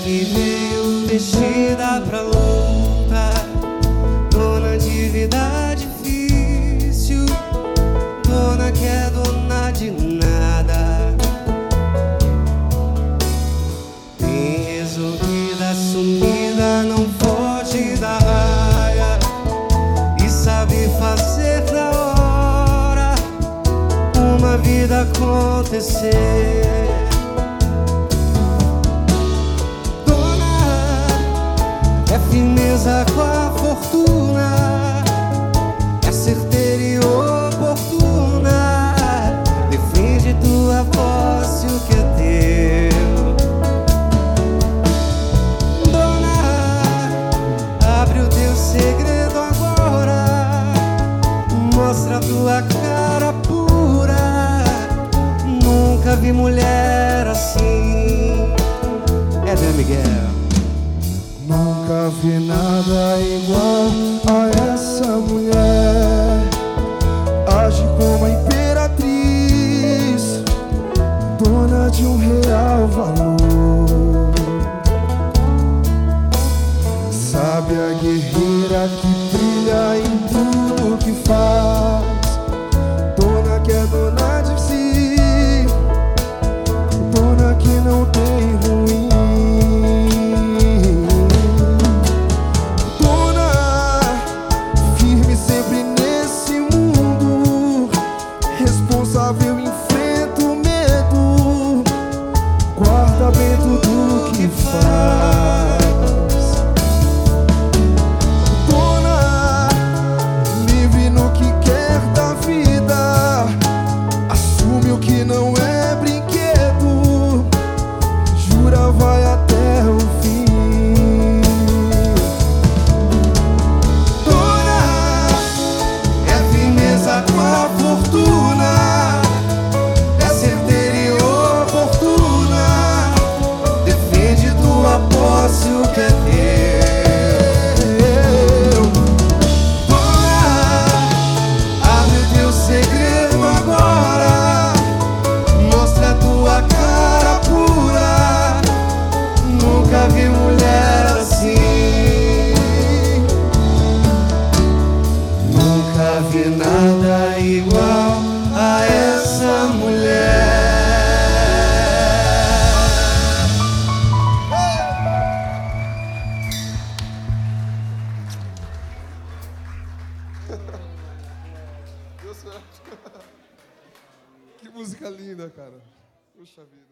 que veio vestida pra luta, dona de vida difícil, dona que é dona de nada, bem resolvida, sumida, não foge da raia e sabe fazer na hora uma vida acontecer. Firmeza com a fortuna, é certeira e oportuna, defende tua posse o que é teu. Dona, abre o teu segredo agora, mostra a tua cara pura. Nunca vi mulher assim. É de Miguel. Nunca vi nada igual a essa mulher. Age como a imperatriz, dona de um real valor. Sabe a guerreira que brilha em tudo que faz, dona que é dona de si, dona que não tem ruim. Enfrenta o medo, guarda bem tudo que faz. Dona, livre no que quer da vida, assume o que não é brinquedo, jura vai até o fim. Dona, é firmeza com a fortuna, posse o que é teu. Dona, abre o teu segredo agora, mostra a tua cara pura. Nunca vi mulher assim, nunca vi nada igual a essa mulher. Que música linda, cara. Puxa vida.